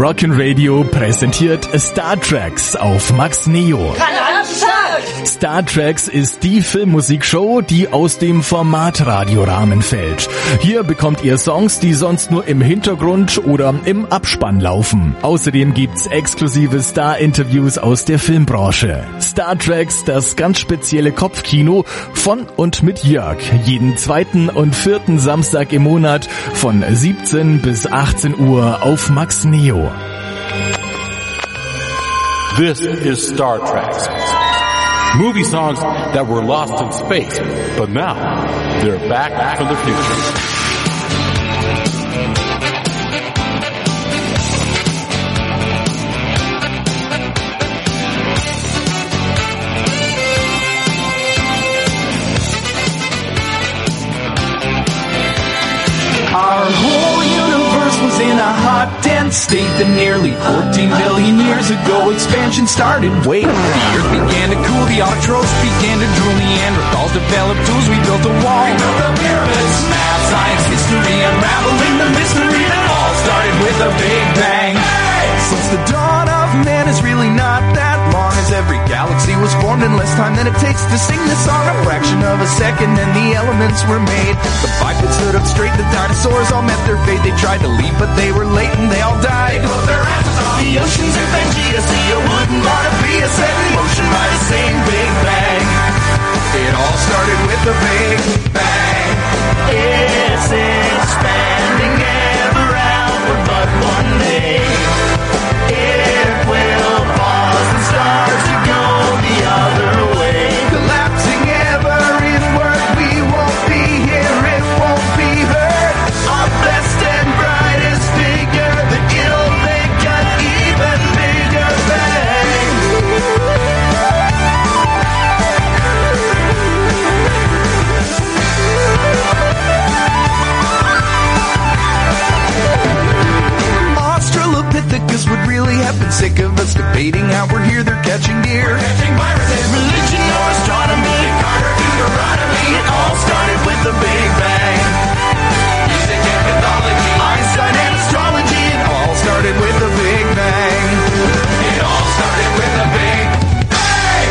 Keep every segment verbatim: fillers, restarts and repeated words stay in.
Rockin' Radio präsentiert Star Treks auf Max Neo. Star Treks ist die Filmmusikshow, die aus dem Formatradiorahmen fällt. Hier bekommt ihr Songs, die sonst nur im Hintergrund oder im Abspann laufen. Außerdem gibt's exklusive Star-Interviews aus der Filmbranche. Star Treks, das ganz spezielle Kopfkino von und mit Jörg. Jeden zweiten und vierten Samstag im Monat von siebzehn bis achtzehn Uhr auf Max Neo. This is Star Trek. Movie songs that were lost in space, but now they're back from the future. Our whole universe was in a hot, dense state that nearly fourteen billion years ago expansion started. Wait, the earth began to cool, the autotrophs began to drool, Neanderthals developed tools, we built a wall. We built the pyramids, math, science, history, unraveling the mystery that all started with a big bang. Hey! Since the dawn of man is really not that long, as every galaxy was formed in less time than it takes to sing this song. A fraction of a second and the elements were made. The bipeds stood up straight, the dinosaurs all met their fate. They tried to leave but they were late and they all died. They closed their asses off the oceans in Pangea. See, you wouldn't want to be a set in motion by the same Big Bang. It all started with a Big Bang. It's expanding ever outward, but one day it will pause and start to go the other way. Collapsing ever inward, we won't be here, it won't be heard. Our best and brightest figure, that it'll make an even bigger bang. Australopithecus would really have been sick of us debating how we're here, they're catching deer. We're catching viruses, religion or astronomy, Carter, Deuteronomy, it all started with the Big Bang. Music and mythology, Einstein and astrology, it all started with the Big Bang. It all started with the Big Bang.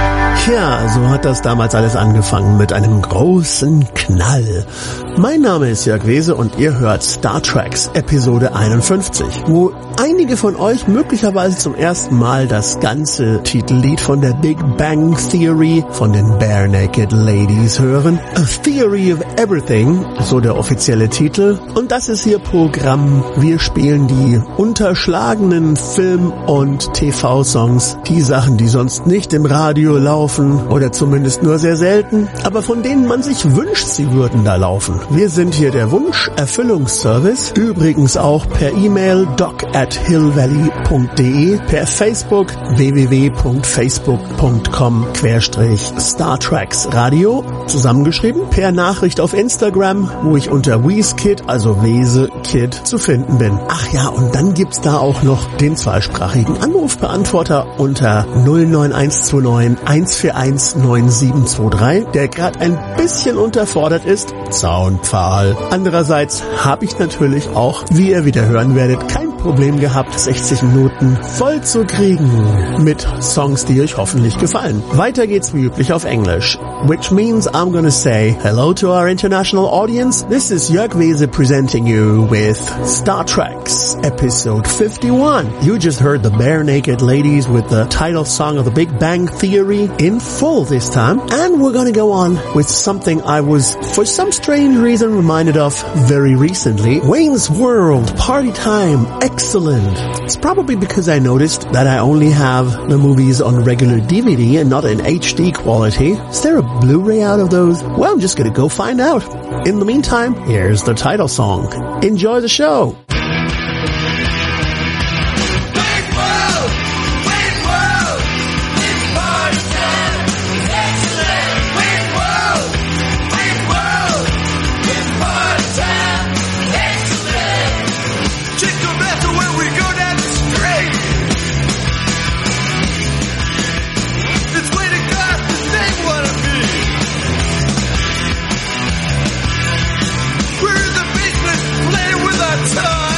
Ja, so hat das damals alles angefangen mit einem großen Knall. Mein Name ist Jörg Wese und ihr hört Star Treks Episode einundfünfzig, wo einige von euch möglicherweise zum ersten Mal das ganze Titellied von der Big Bang Theory von den Bare Naked Ladies hören. A Theory of Everything, so der offizielle Titel. Und das ist hier Programm. Wir spielen die unterschlagenen Film- und T V-Songs, die Sachen, die sonst nicht im Radio laufen oder zumindest nur sehr selten, aber von denen man sich wünscht, sie würden da laufen. Wir sind hier der Wunscherfüllungsservice, übrigens auch per E-Mail doc at hillvalley punkt de, per Facebook w w w punkt facebook punkt com slash Star Treks Radio, zusammengeschrieben, per Nachricht auf Instagram, wo ich unter WeseKid, also Wese Kid, zu finden bin. Ach ja, und dann gibt's da auch noch den zweisprachigen Anrufbeantworter unter null neun eins zwei neun eins vier eins neun sieben zwei drei, der gerade ein bisschen unterfordert ist. Soundpfahl. Andererseits habe ich natürlich auch, wie ihr wieder hören werdet, kein Problem gehabt, sechzig Minuten voll zu kriegen mit Songs, die euch hoffentlich gefallen. Weiter geht's wie üblich auf Englisch. Which means I'm gonna say hello to our international audience. This is Jörg Wese presenting you with Star Treks episode fifty-one. You just heard the Bare Naked Ladies with the title song of the Big Bang Theory in full this time. And we're gonna go on with something I was, for some strange reason, reminded of very recently. Wayne's World, Party Time, excellent. It's probably because I noticed that I only have the movies on regular D V D and not in H D quality. Is there a Blu-ray out of those? Well, I'm just gonna go find out. In the meantime, here's the title song. Enjoy the show. We're in the basement playing with our toys.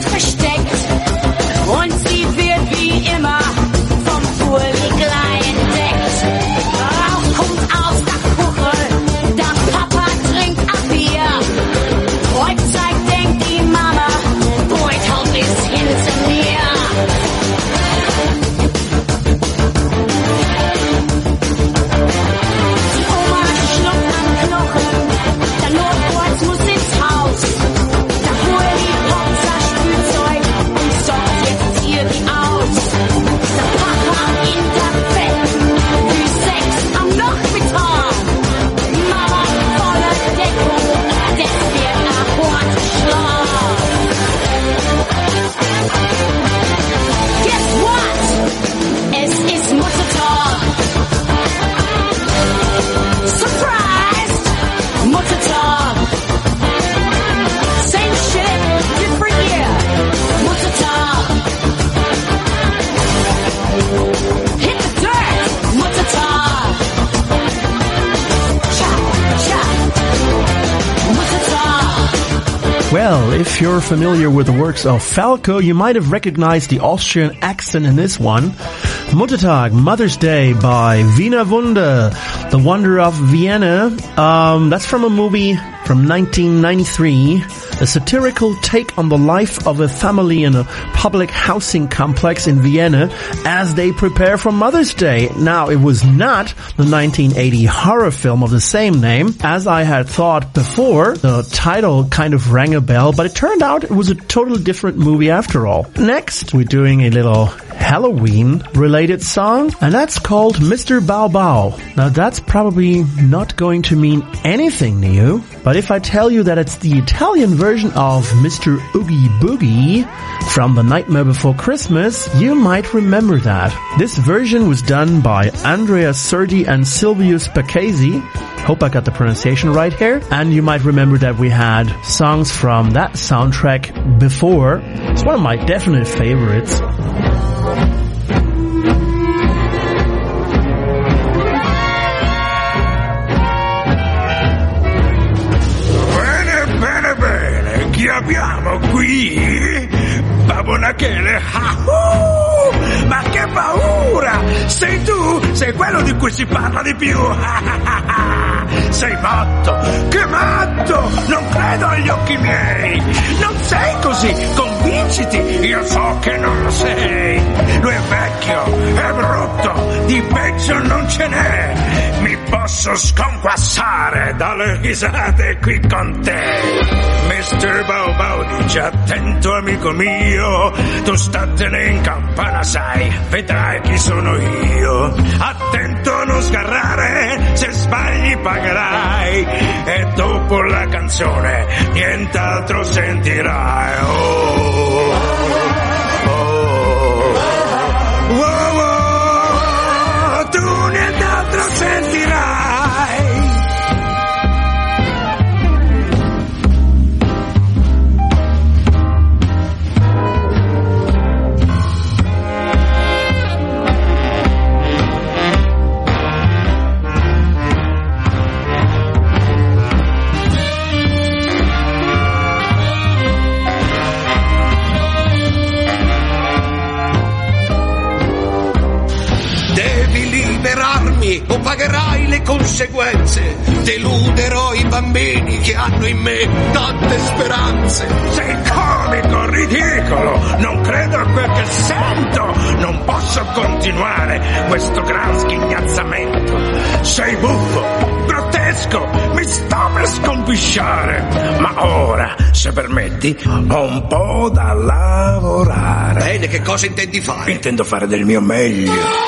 gut versteckt. Und sie wird wie immer vom Furli-Glei entdeckt. Rauch kommt aus der Kuche, der Papa trinkt ein Bier. Kreuzzeig denkt die Mama, Beutel ist hinter mir. Die Oma schluckt am Knochen, der Notfall muss ins Haus. Der Furli poppt sein Spielzeug und sorgt jetzt irgendwie aus. Der Papa in der Bett, wie sechs am Nachmittag. Mama voller Deckung, das wird ein harter Schlag. Guess what? Es ist Muttertag. Surprised! Muttertag. Same shit, different year. Muttertag. Hit the dirt. Muttertag. Cha, cha. Muttertag. Well, if you're familiar with the works of Falco, you might have recognized the Austrian accent in this one. Muttertag, Mother's Day by Wiener Wunder, The Wonder of Vienna. Um, that's from a movie from nineteen ninety-three, a satirical take on the life of a family in a public housing complex in Vienna as they prepare for Mother's Day. Now, it was not the nineteen eighty horror film of the same name, as I had thought before. The title kind of rang a bell, but it turned out it was a totally different movie after all. Next, we're doing a little Halloween-related song, and that's called Mister Bow Bow. Now, that's probably not going to mean anything to you, but if I tell you that it's the Italian version of Mister Oogie Boogie from The Nightmare Before Christmas, you might remember that. This version was done by Andrea Serdi and Silvius Pacchesi. Hope I got the pronunciation right here. And you might remember that we had songs from that soundtrack before. It's one of my definite favorites. Chi abbiamo qui? Babbo Nachele, ah, uh, ma che paura! Sei tu? Sei quello di cui si parla di più? Sei matto! Che matto! Non credo agli occhi miei! Non sei così! Convinciti! Io so che non lo sei! Lui è vecchio, è brutto, di peggio non ce n'è! Mi posso sconquassare dalle risate qui con te! mister Bow Bow, dici attento amico mio, tu statene in campana sai, vedrai chi sono io. Attento a non sgarrare, se sbagli pagherai, e dopo la canzone nient'altro sentirai. Oh, oh, oh, oh, oh, tu nient'altro sentirai. O pagherai le conseguenze, deluderò i bambini che hanno in me tante speranze. Sei comico, ridicolo, non credo a quel che sento, non posso continuare questo gran schignazzamento. Sei buffo, grottesco, mi sto per scompisciare, ma ora, se permetti, ho un po' da lavorare. Bene, che cosa intendi fare? Intendo fare del mio meglio.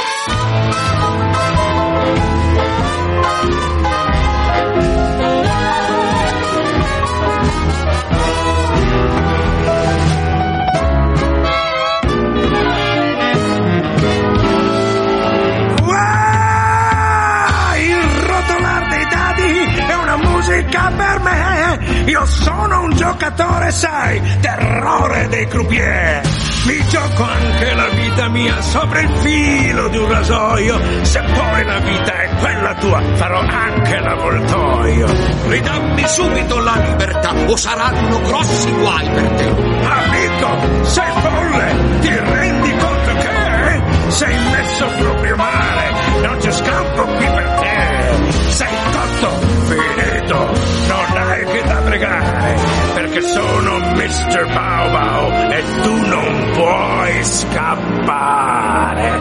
Per me, io sono un giocatore, sai, terrore dei croupier. Mi gioco anche la vita mia sopra il filo di un rasoio. Se poi la vita è quella tua, farò anche l'avvoltoio. Ridammi subito la libertà o saranno grossi guai per te. Amico, sei folle, ti rendi conto che sei messo proprio male, non c'è scampo qui per te, sei cotto, finito, non hai che da pregare, perché sono mister Bow Wow e tu non puoi scappare.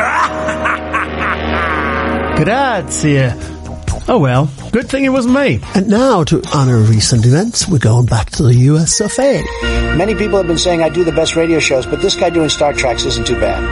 Grazie. Oh well, good thing it was me. And now, to honor recent events, we're going back to the U S of A. Many people have been saying I do the best radio shows, but this guy doing Star Treks isn't too bad.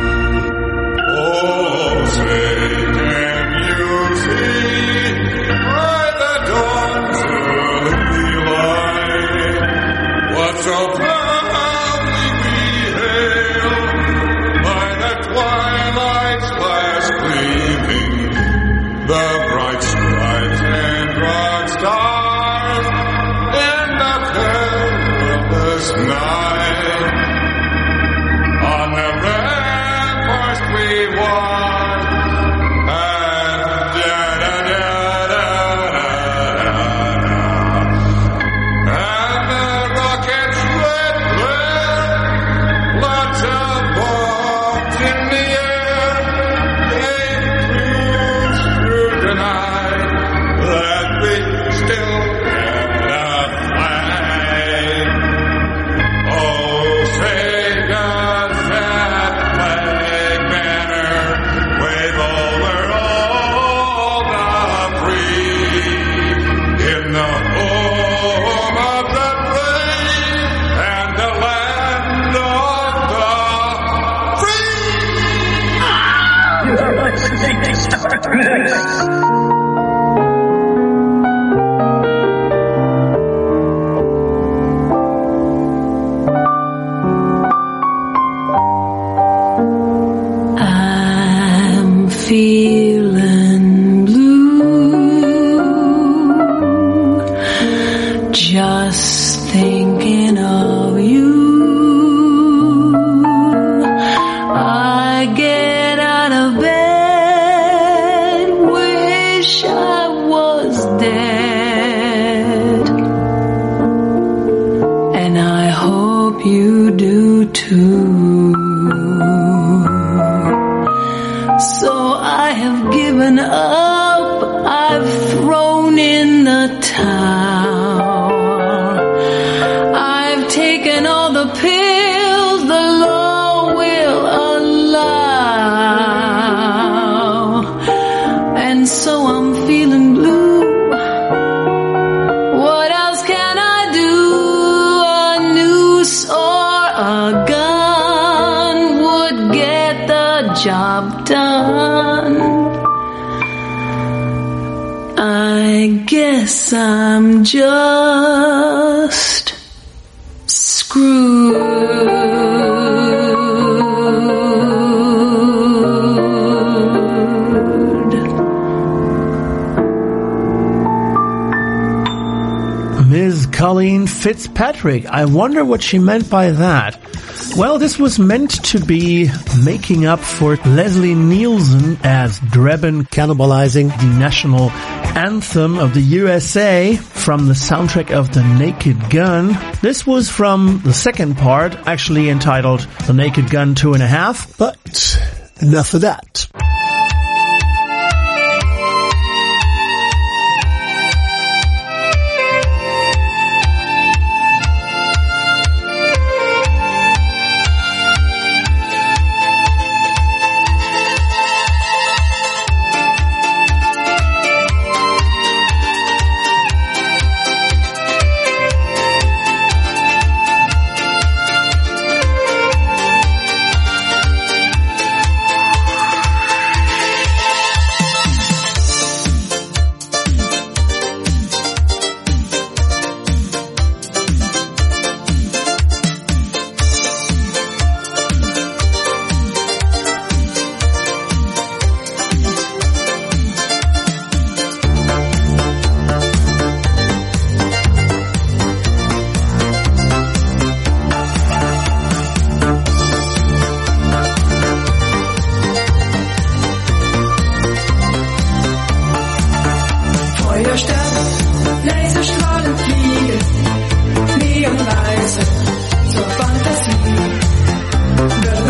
Oh, say, can you see by the dawn's early light what so proudly we hail by the twilight's last gleaming, the bright stripes and broad stars in the perilous night. On the ramparts we watch, and da-da-da-da-da-da, and the rockets red glare, lots of bombs in the air, they cruise through the night, that we still get a flag. Oh, say does that flag banner wave over all the free in the home of the brave and the land of the free? You are listening to Star Trek. I'm feeling blue, just thinking of you. I get out of bed, wish I was dead, and I hope you do too. So I have given up, I've thrown in the towel. I've taken all the pills the law will allow, and so I'm feeling blue. What else can I do? A noose or a gun would get the job done. I guess I'm just screwed. Miz Colleen Fitzpatrick. I wonder what she meant by that. Well, this was meant to be making up for Leslie Nielsen as Drebin cannibalizing the national anthem of the U S A from the soundtrack of The Naked Gun. This was from the second part, actually entitled The Naked Gun Two and a Half, but enough of that.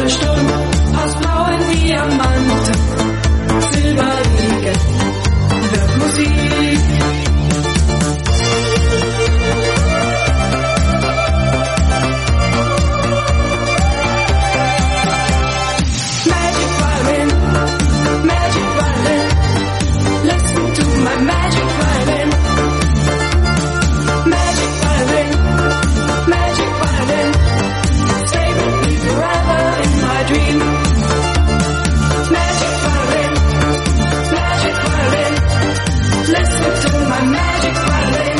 Doppelsturm aus blauen Diamanten, Silberriegel wird Musik. Magic violin, magic violin, listen to my magic violin. Magic violin, magic violin, stay with me forever in my dream. Magic violin, magic violin, listen to my magic violin.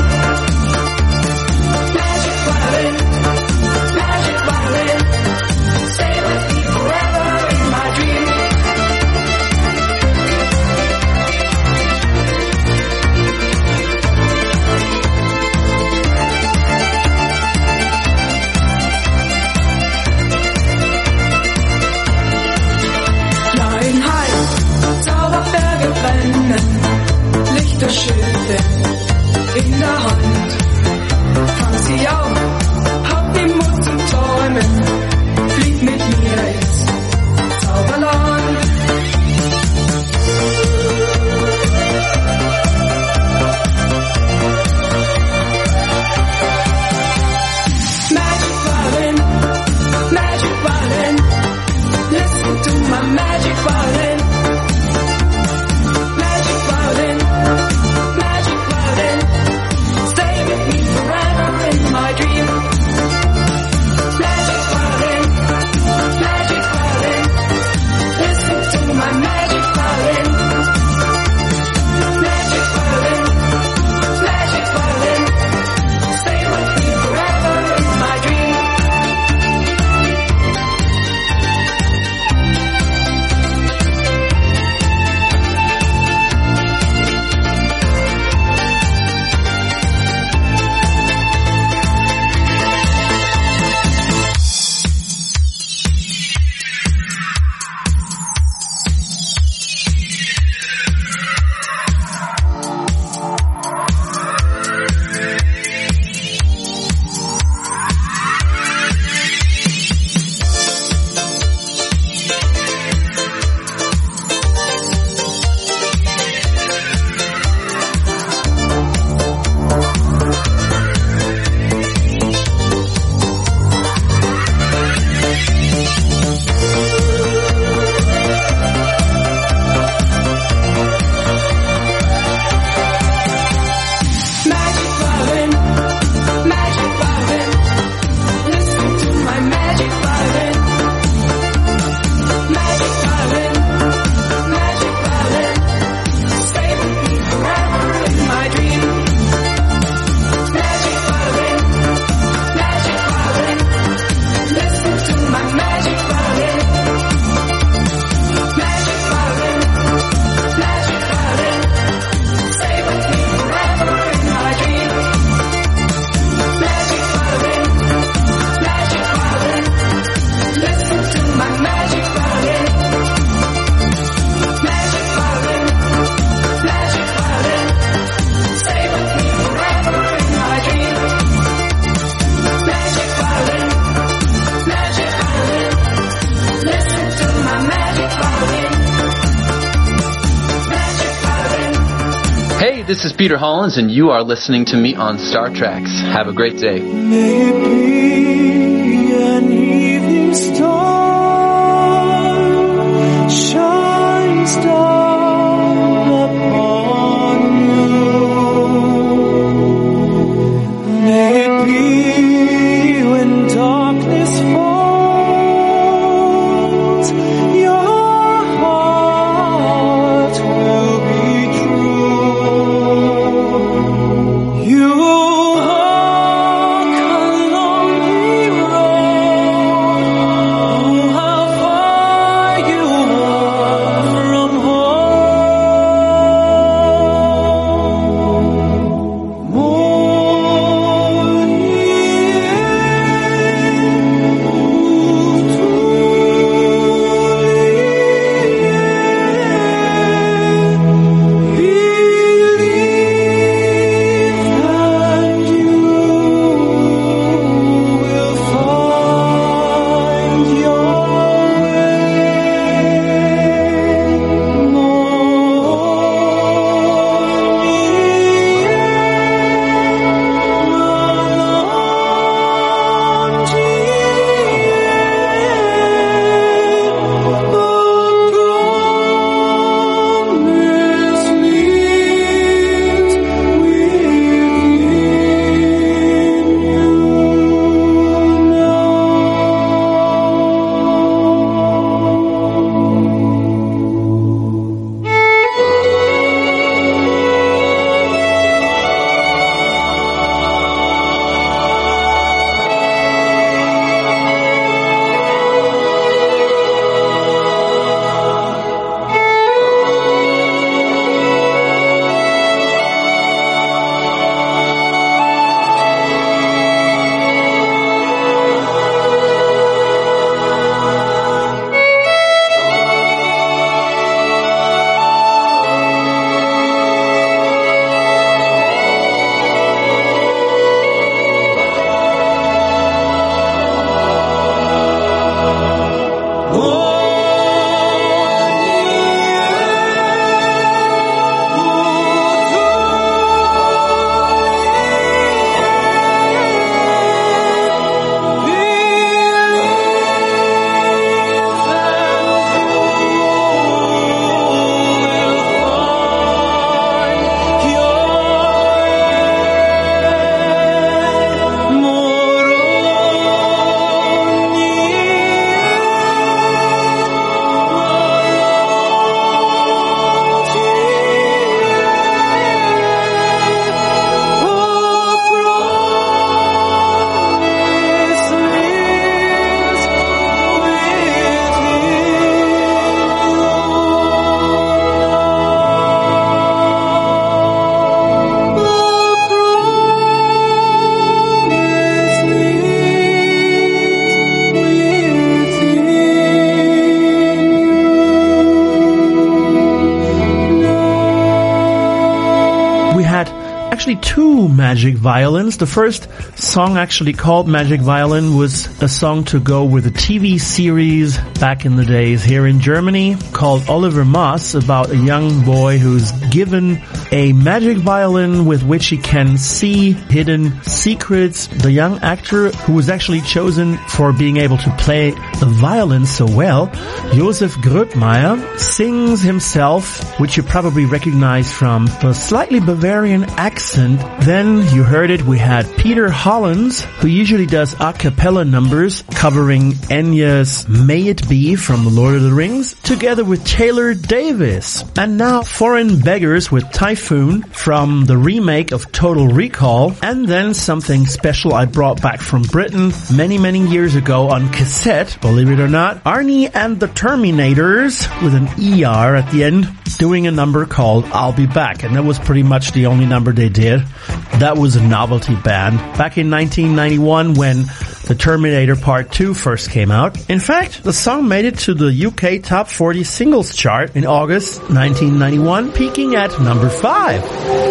Magic violin, magic violin, stay with me forever in my dream. Flying high, Zauberberge brennen, Lichterschilde in der Hand. Fang sie auf, hab den Mut zum Träumen, flieg mit mir ins Zauberland. Magic violin, magic violin, listen to my magic violin. Magic violin, magic violin, stay with me forever in my dream. Magic violin, magic violin, listen to my magic violin. Magic violin, magic violin, stay with me forever in my dream. Magic violin, magic violin, listen to my magic violin. Magic violin, magic violin, stay with me forever in my dream. Magic violin, magic violin, listen to my magic violin. Magic violin, magic violin, stay with me forever in my dream. Magic violin, magic violin, listen to my magic violin. Magic violin, magic violin, stay with me forever in my dream. Magic violin, magic violin, listen to my magic violin. Magic violin. Hey, this is Peter Hollins, and you are listening to me on Star Treks. Have a great day. May it be an evening star shines down upon you. May it be when darkness falls, your heart will be true. You walk along actually two Magic Violins. The first song actually called Magic Violin was a song to go with a T V series back in the days here in Germany called Oliver Moss, about a young boy who's given a magic violin with which he can see hidden secrets. The young actor who was actually chosen for being able to play the violin so well, Josef Gröbmeier, sings himself, which you probably recognize from the slightly Bavarian accent. Then you heard it, we had Peter Hollins, who usually does a cappella numbers covering Enya's May It Be from The Lord of the Rings, together with Taylor Davis. And now Foreign Beggars with Typhoon from the remake of Total Recall. And then something special I brought back from Britain many, many years ago on cassette, believe it or not. Arnie and the Terminators, with an E R at the end, doing a number called I'll Be Back. And that was pretty much the only number they did. That was a novelty band back in nineteen ninety-one when the Terminator Part two first came out. In fact, the song made it to the U K Top forty Singles chart in August nineteen ninety-one, peaking at number five.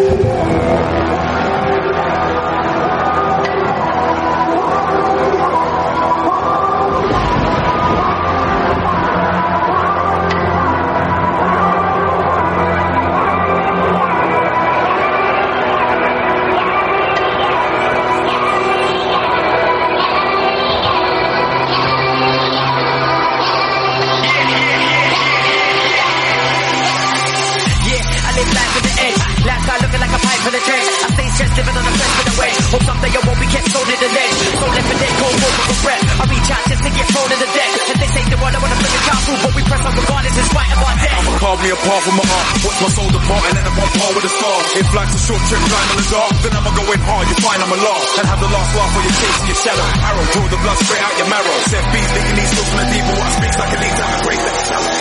Me apart from my art, watch my soul depart and end up on par with the stars. If life's a short trip, flying in the dark, then I'ma go in hard, you find I'm a laugh. And have the last laugh for your chase and your shadow. Arrow, draw the blood straight out your marrow. Set beats, licking these skills from the people. What I speak like a lead down and break that shallow.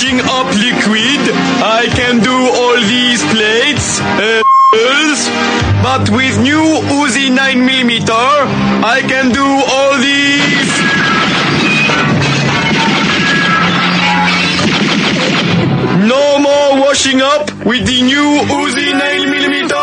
washing up liquid. I can do all these plates, uh, but with new Uzi nine millimeter, I can do all these. No more washing up with the new Uzi nine millimeter.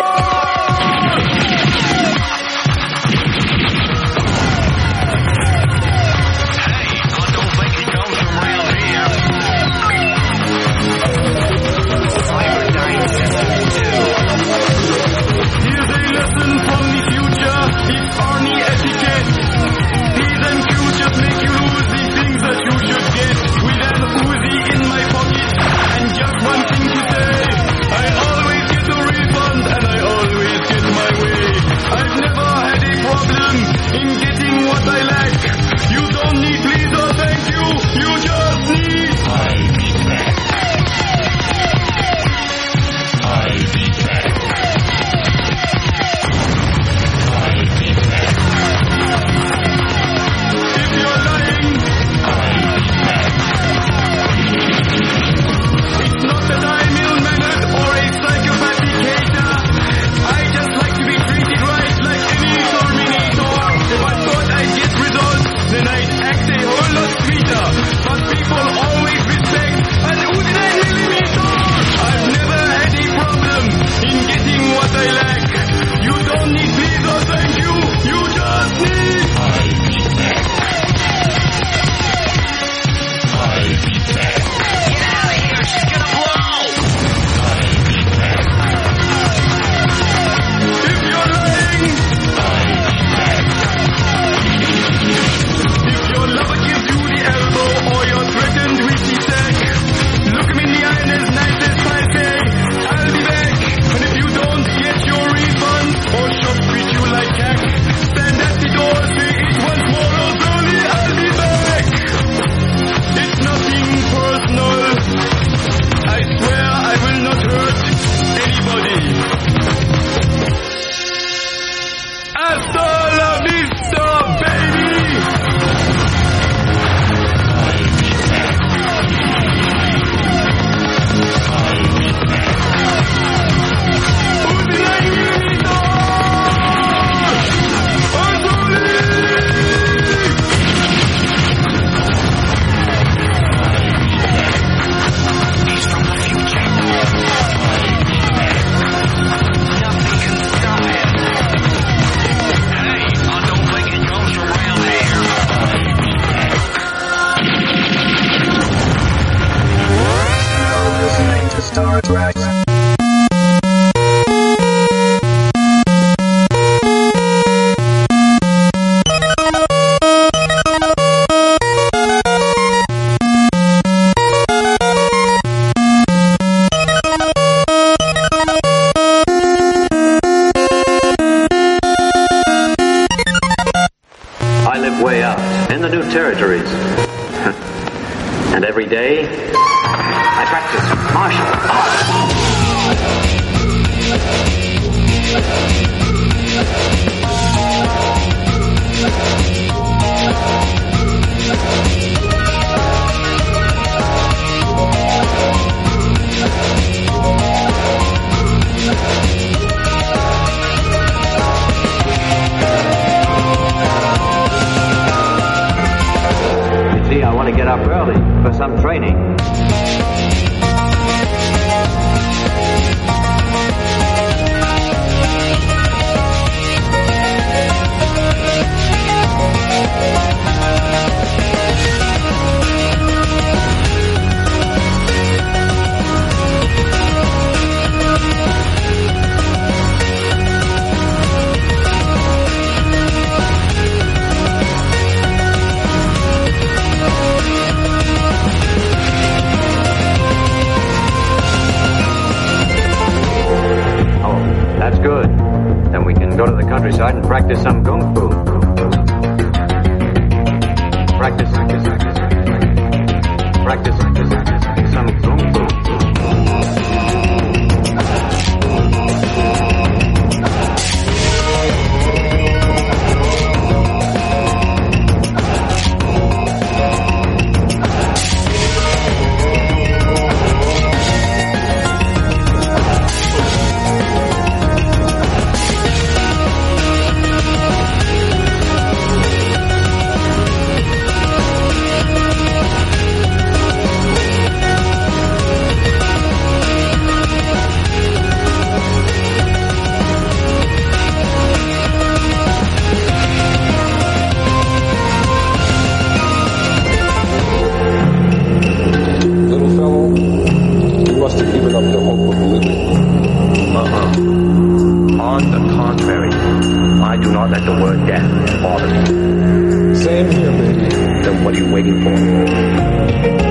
And practice some kung fu. Practice, practice, practice, practice, practice, practice some kung fu. and bothers you. Same here, baby. Then what are you waiting for?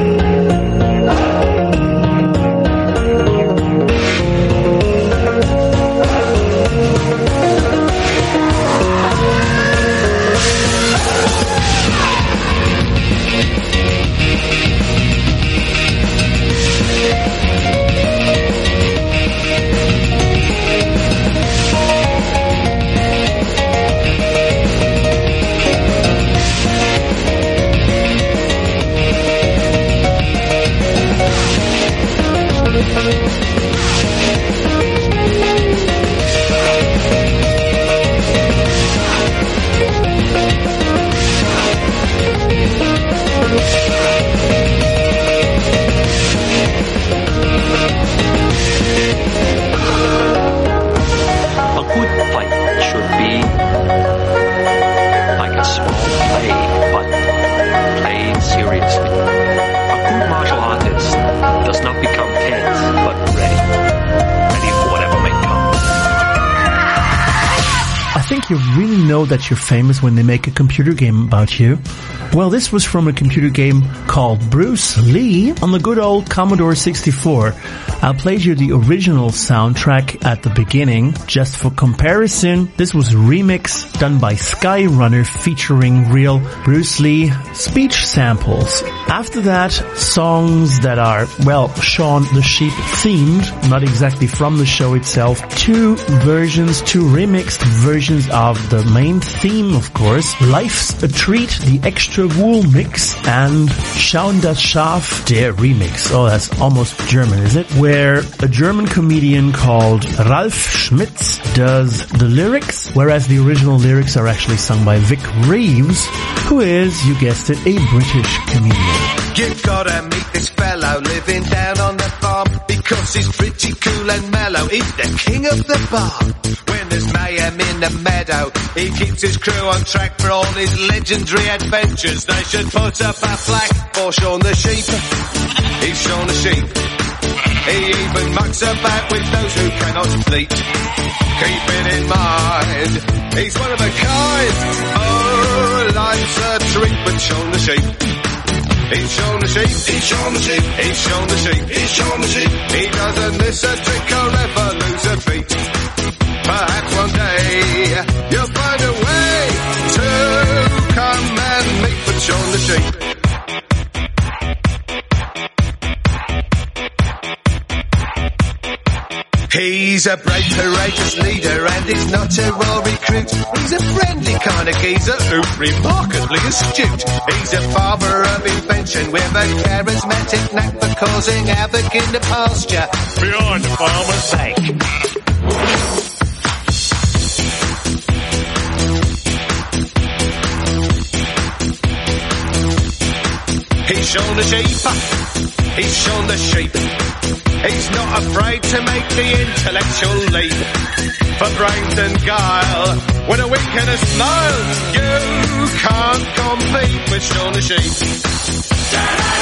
You really know that you're famous when they make a computer game about you? Well, this was from a computer game called Bruce Lee on the good old Commodore sixty-four. I played you the original soundtrack at the beginning. Just for comparison, this was a remix done by Skyrunner featuring real Bruce Lee speech samples. After that, songs that are, well, Shaun the Sheep themed, not exactly from the show itself. Two versions, two remixed versions of the main theme, of course. Life's a Treat, the Extra Wool mix, and Schauen das Schaf, der remix. Oh, that's almost German, is it? Where a German comedian called Ralf Schmitz does the lyrics, whereas the original lyrics are actually sung by Vic Reeves, who is, you guessed it, a British comedian. You gotta meet this fellow living down on the farm, because he's pretty cool and mellow. He's the king of the bar. When there's mayhem in the meadow, he keeps his crew on track for all his legendary adventures. They should put up a flag for Shaun the Sheep. He's Shaun the Sheep. He even mucks about with those who cannot fleet. Keep it in mind, he's one of a kind. Oh, life's a treat, but Shaun the Sheep. He's Shaun the Sheep, he's Shaun the Sheep, he's Shaun the Sheep, he's Shaun the Sheep. He doesn't miss a trick or ever lose a beat. Perhaps one day you'll find a way to come and meet with Shaun the Sheep. He's a brave, courageous leader and he's not a raw recruit. He's a friendly kind of geezer who's remarkably astute. He's a father of invention with a charismatic knack for causing havoc in the pasture behind the farmer's back. He's Shaun the Sheep. He's Shaun the Sheep. He's not afraid to make the intellectual leap. For brains and guile, with a wink and a smile, you can't compete with Shaun the Sheep.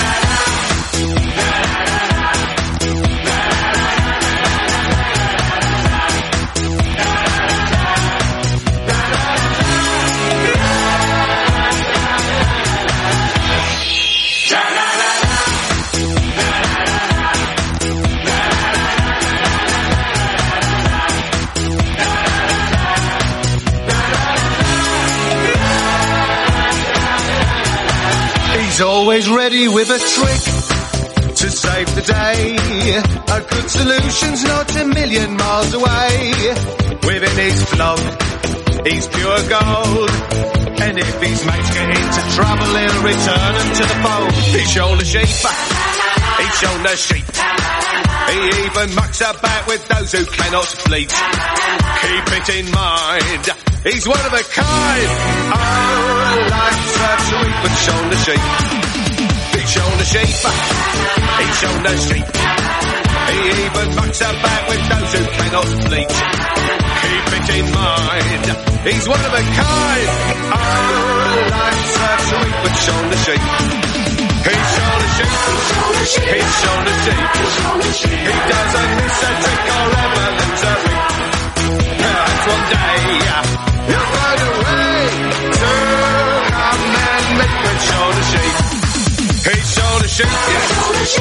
He's always ready with a trick to save the day. A good solution's not a million miles away. Within his flock, he's pure gold. And if his mates get into trouble, he'll return them to the fold. He's Shaun the Sheep. He's Shaun the Sheep. He even mucks about with those who cannot fleet. Keep it in mind, he's one of a kind. Oh, life's a treat with Shaun the Sheep. He's Shaun the Sheep. He's Shaun the Sheep. He even mucks about with those who cannot fleet. Keep it in mind, he's one of a kind. Oh, life's a treat with Shaun the Sheep. He's Shaun the Sheep. He's Shaun the Sheep. He doesn't miss a trick or ever lose a beat. Perhaps one day you'll find a way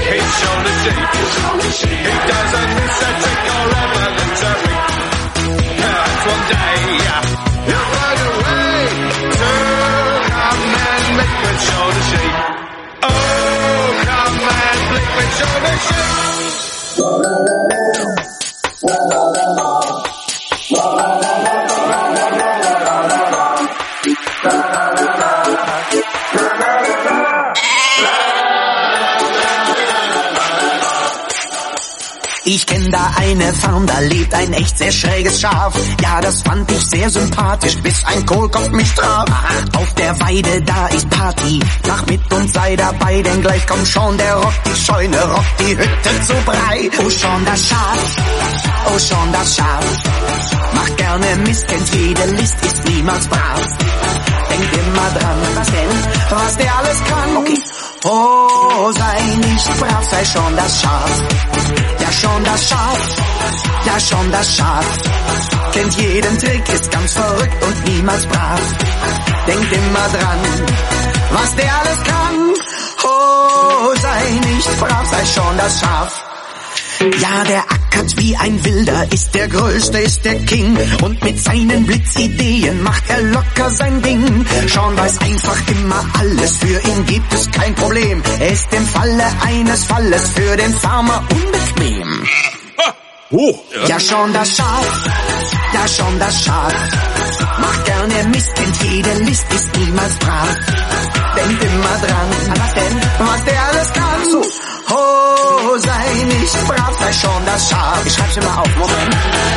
his shoulder sheep. He doesn't miss a trick or elementary. And one day, he'll find a way to come and make with shoulder sheep. Oh, come and blink with shoulder sheep. Ich kenn da eine Farm, da lebt ein echt sehr schräges Schaf. Ja, das fand ich sehr sympathisch, bis ein Kohlkopf mich traf. Auf der Weide, da ist Party, mach mit und sei dabei, denn gleich kommt schon der rockt die Scheune, rockt die Hütte zu Brei. Oh, schon das Schaf, oh, schon das Schaf, macht gerne Mist, kennt jede List, ist niemals brav. Denkt immer dran, was denn, was der alles kann. Okay. Oh, sei nicht brav, sei schon das Schaf. Ja, schon das Schaf, ja, schon das Schaf. Kennt jeden Trick, ist ganz verrückt und niemals brav. Denkt immer dran, was der alles kann. Oh, sei nicht brav, sei schon das Schaf. Ja, der ackert wie ein Wilder, ist der Größte, ist der King. Und mit seinen Blitzideen macht er locker sein Ding. Sean weiß einfach immer alles, für ihn gibt es kein Problem. Er ist im Falle eines Falles für den Farmer unbequem. Oh, ja. Ja, schon das Schaf, ja, schon das Schaf. Macht gerne Mist, kennt jede List, ist niemals brav. Denkt immer dran, was denn, was der alles kann. So. Oh, sei nicht brav, sei schon das Schaf. Ich schreib's mir mal auf, Moment.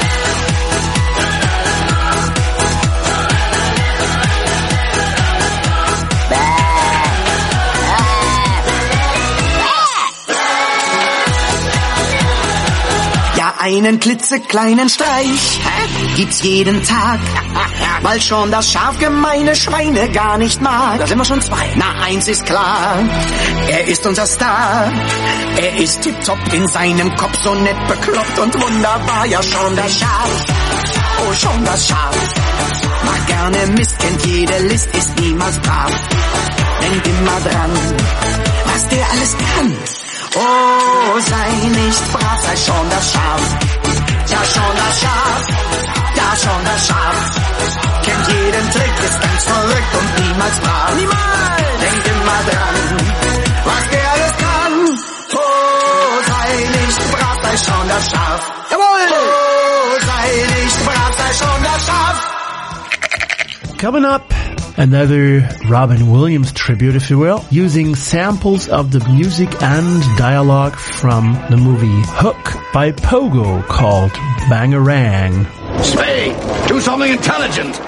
Ja, einen klitzekleinen Streich gibt's jeden Tag, weil schon das Schaf gemeine Schweine gar nicht mag. Da sind wir schon zwei. Na, eins ist klar, er ist unser Star. Er ist tipptopp in seinem Kopf, so nett, bekloppt und wunderbar. Ja, schon das Schaf, oh, schon das Schaf. Macht gerne Mist, kennt jede List, ist niemals brav. Denkt immer dran, was der alles kann. Oh, sei nicht brav, sei schon das Schaf. Ja, schon das Schaf, ja, schon das Schaf. Kennt jeden Trick, ist ganz verrückt und niemals brav. Niemals! Denkt immer dran, was der alles kann. Oh, sei nicht brav, sei schon das Schaf. Jawohl! Oh, sei nicht brav, sei schon das Schaf. Coming up, another Robin Williams tribute, if you will, using samples of the music and dialogue from the movie Hook by Pogo called Bangarang. Spade, do something intelligent.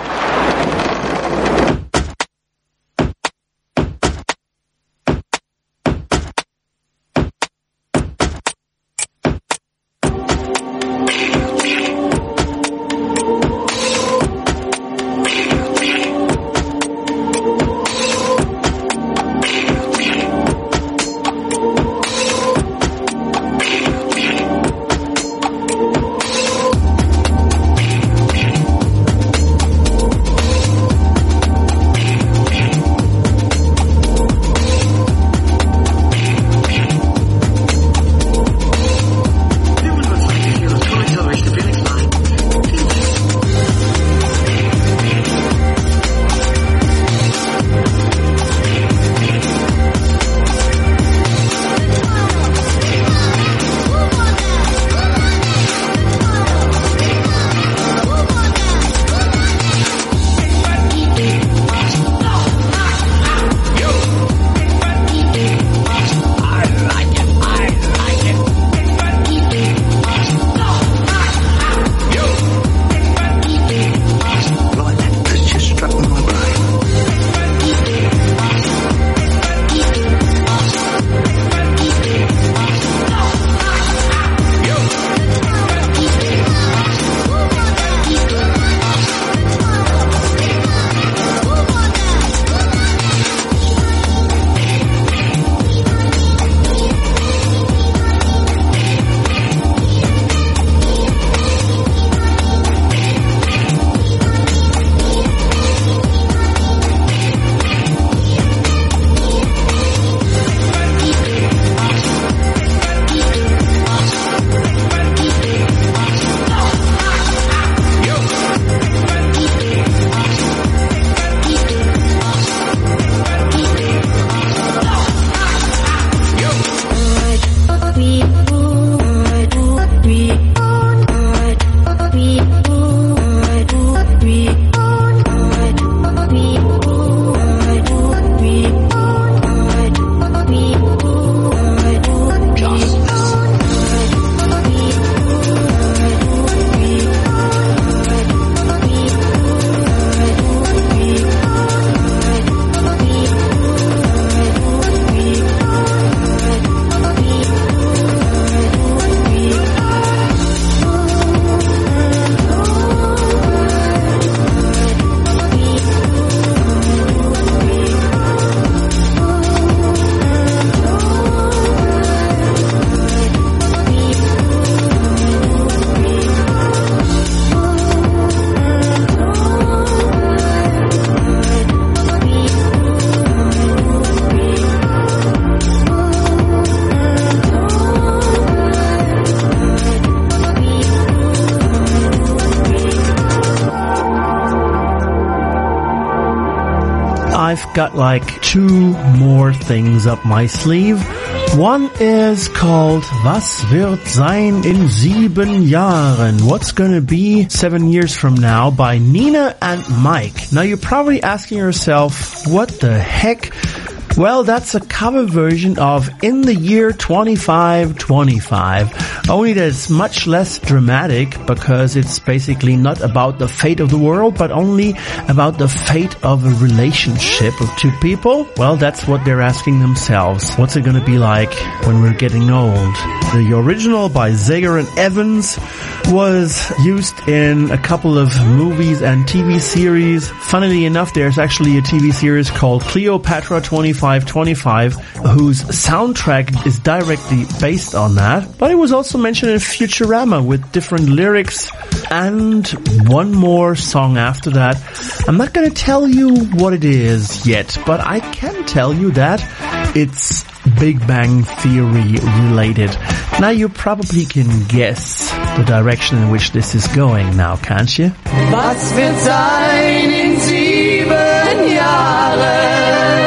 got like two more things up my sleeve. One is called Was wird sein in sieben Jahren? What's gonna be seven years from now by Nina and Mike. Now you're probably asking yourself, what the heck? Well, that's a cover version of In the Year twenty-five twenty-five, only that it's much less dramatic because it's basically not about the fate of the world, but only about the fate of a relationship of two people. Well, that's what they're asking themselves. What's it going to be like when we're getting old? The original by Zager and Evans was used in a couple of movies and T V series. Funnily enough, there's actually a T V series called Cleopatra twenty-five twenty-five, whose soundtrack is directly based on that. But it was also mentioned in Futurama with different lyrics and one more song after that. I'm not going to tell you what it is yet, but I can tell you that it's Big Bang Theory related. Now you probably can guess the direction in which this is going now, can't you? Was wird sein in sieben Jahren?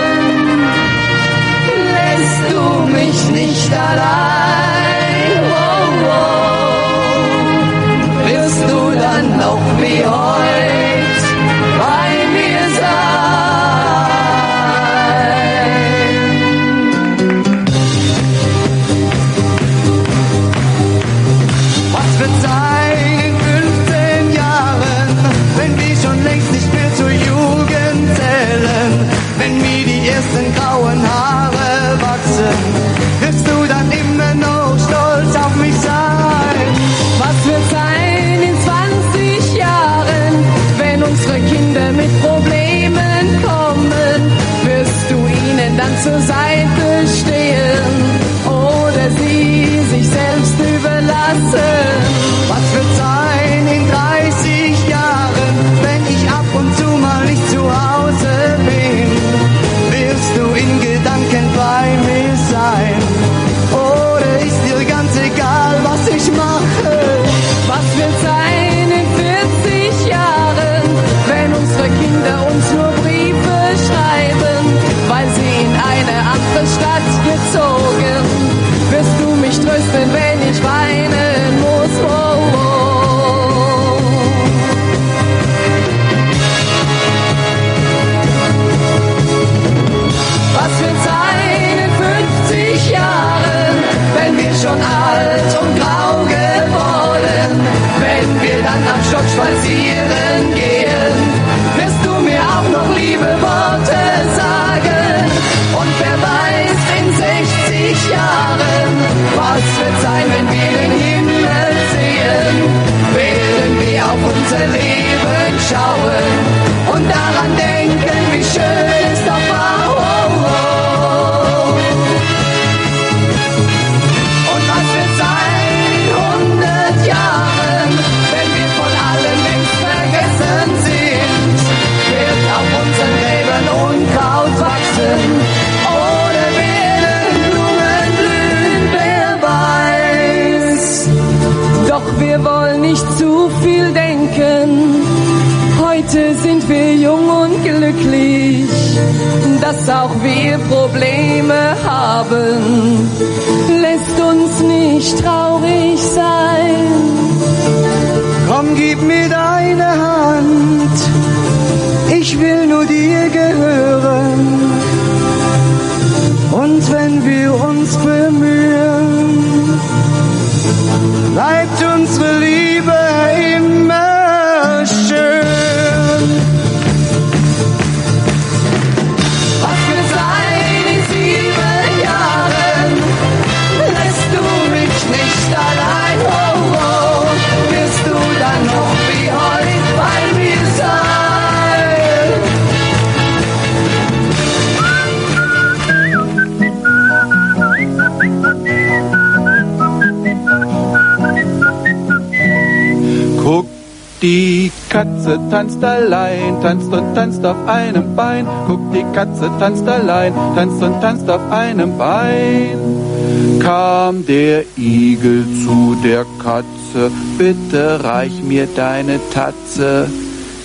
Lässt du mich nicht allein? Oh, oh. Wirst du dann noch wie heut bei mir sein? Was wird sein in fünfzehn Jahren, wenn wir schon längst nicht mehr zur Jugend zählen, wenn mir die ersten grauen Haare wachsen, wirst du dann immer noch stolz auf mich sein? Was wird sein in zwanzig Jahren, wenn unsere Kinder mit Problemen kommen, wirst du ihnen dann zur Seite stehen oder sie sich selbst überlassen? Was wird sein in dreißig Jahren, wenn ich ab und zu mal nicht zu Hause bin? Wirst du in Gedanken bei mir sein? Oder ist dir ganz egal, was ich mache? Was wird sein in vierzig Jahren, wenn unsere Kinder uns nur Briefe schreiben, weil sie in eine andere Stadt gezogen? Wirst du mich trösten, wenn ich weinen muss? Oh, oh. Was wird sein in fünfzig Jahren, wenn wir schon alt und grau geworden, wenn wir dann am Stock spazieren gehen, wirst du mir auch noch liebe Worte sagen? Und wer weiß in sechzig Jahren, was wird sein, wenn wir den Himmel sehen, während wir auf unser Leben schauen und daran denken, wie schön es doch war. Oh, oh. Und was wird sein in hundert Jahren, wenn wir von allem längst vergessen sind? Wird auf unseren Gräbern Unkraut wachsen oder werden Blumen blühen? Wer weiß. Doch wir wollen nicht zu viel denken. Heute sind wir jung und glücklich, dass auch wir Probleme haben. Lässt uns nicht traurig sein. Komm, gib mir deine Hand, ich will nur dir gehören. Und wenn wir uns bemühen, bleibt unsere Liebe immer schön. Was wird sein in sieben Jahren? Lässt du mich nicht allein? Oh, oh. Wirst du dann noch wie heute bei mir sein? Guck, die Katze tanzt allein, tanzt und tanzt auf einem Bein. Guck, die Katze tanzt allein, tanzt und tanzt auf einem Bein. Kam der Igel zu der Katze, bitte reich mir deine Tatze.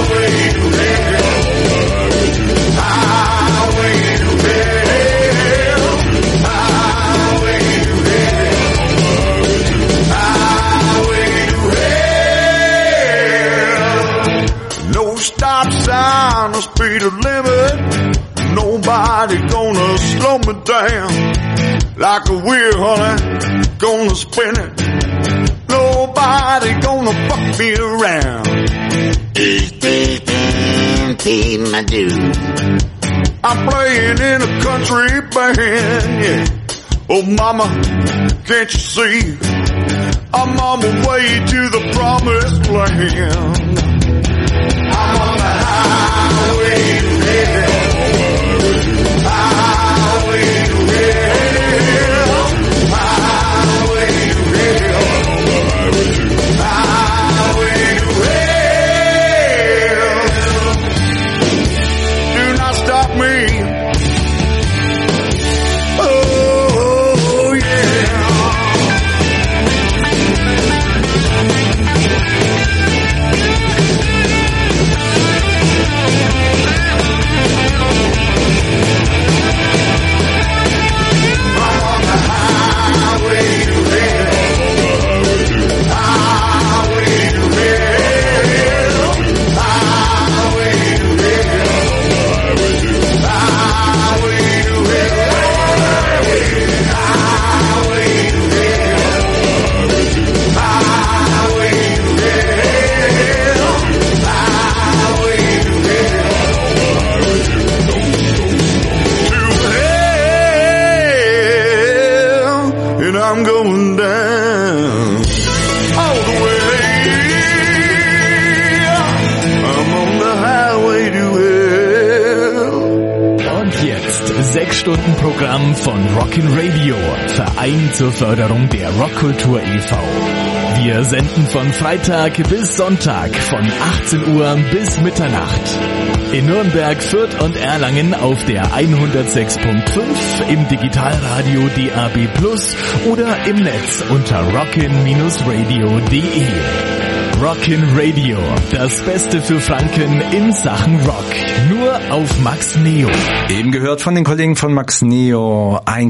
Sign the speed limit. Nobody gonna slow me down. Like a wheel, honey, gonna spin it. Nobody gonna fuck me around. My dude. I'm playing in a country band, yeah. Oh mama, can't you see? I'm on my way to the promised land. I'm on the highway to hell. Highway to hell. Highway to hell. Highway to hell. Do not stop me. Oh, yeah. I'm going down all the way. I'm on the highway to hell. Und jetzt sechs Stunden Programm von Rockin' Radio, Verein zur Förderung der Rockkultur e V. Wir senden von Freitag bis Sonntag von achtzehn Uhr bis Mitternacht. In Nürnberg, Fürth und Erlangen auf der hundertsechs Komma fünf, im Digitalradio D A B plus oder im Netz unter rockin radio punkt de. Rockin' Radio, das Beste für Franken in Sachen Rock. Nur auf Max Neo. Eben gehört von den Kollegen von Max Neo ein